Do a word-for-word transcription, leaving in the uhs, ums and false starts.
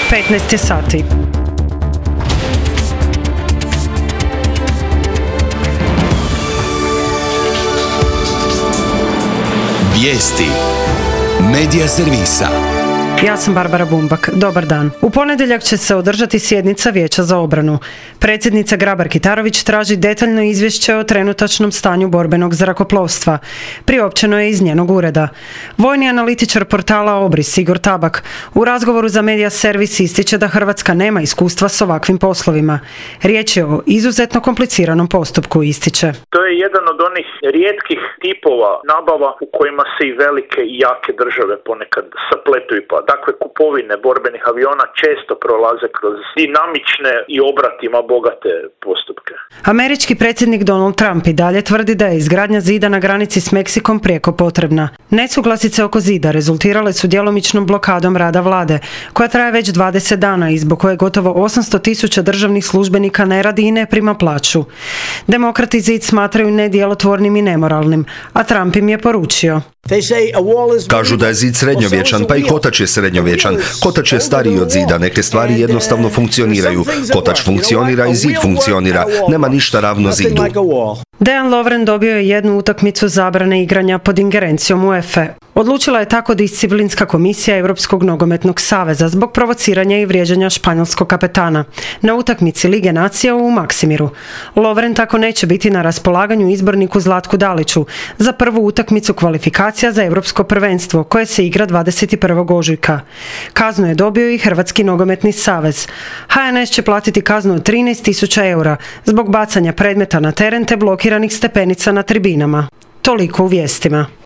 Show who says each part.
Speaker 1: petnaest je sati.
Speaker 2: Vijesti Medija servisa.
Speaker 1: Ja sam Barbara Bumbak. Dobar dan. U ponedjeljak će se održati sjednica Vijeća za obranu. Predsjednica Grabar-Kitarović traži detaljno izvješće o trenutačnom stanju borbenog zrakoplovstva. Priopćeno je iz njenog ureda. Vojni analitičar portala Obris Igor Tabak u razgovoru za Medija servis ističe da Hrvatska nema iskustva s ovakvim poslovima. Riječ je o izuzetno kompliciranom postupku, ističe.
Speaker 3: To je jedan od onih rijetkih tipova nabava u kojima se i velike i jake države ponekad sapletuju. Pa dakle, kupovine borbenih aviona često prolaze kroz dinamične i obratima bogate postupke.
Speaker 1: Američki predsjednik Donald Trump i dalje tvrdi da je izgradnja zida na granici s Meksikom prijeko potrebna. Nesuglasice oko zida rezultirale su djelomičnom blokadom rada vlade, koja traje već dvadeset dana i zbog koje gotovo osamsto tisuća državnih službenika ne radi i ne prima plaću. Demokrati zid smatraju nedjelotvornim i nemoralnim, a Trump im je poručio.
Speaker 4: Kažu da je zid srednjovječan, pa i kotač je srednjovječan. Kotač je stariji od zida, neke stvari jednostavno funkcioniraju. Kotač funkcionira i zid funkcionira. Nema ništa ravno zidu.
Speaker 1: Dejan Lovren dobio je jednu utakmicu zabrane igranja pod ingerencijom UEFA. Odlučila je tako disciplinska komisija Europskog nogometnog saveza zbog provociranja i vrijeđanja španjolskog kapetana na utakmici Lige nacija u Maksimiru. Lovren tako neće biti na raspolaganju izborniku Zlatku Daliću za prvu utakmicu kvalifikacija za Europsko prvenstvo koje se igra dvadeset prvog ožujka. Kaznu je dobio i Hrvatski nogometni savez. H N S će platiti kaznu od trinaest tisuća eura zbog bacanja predmeta na teren te blokiranih stepenica na tribinama. Toliko u vijestima.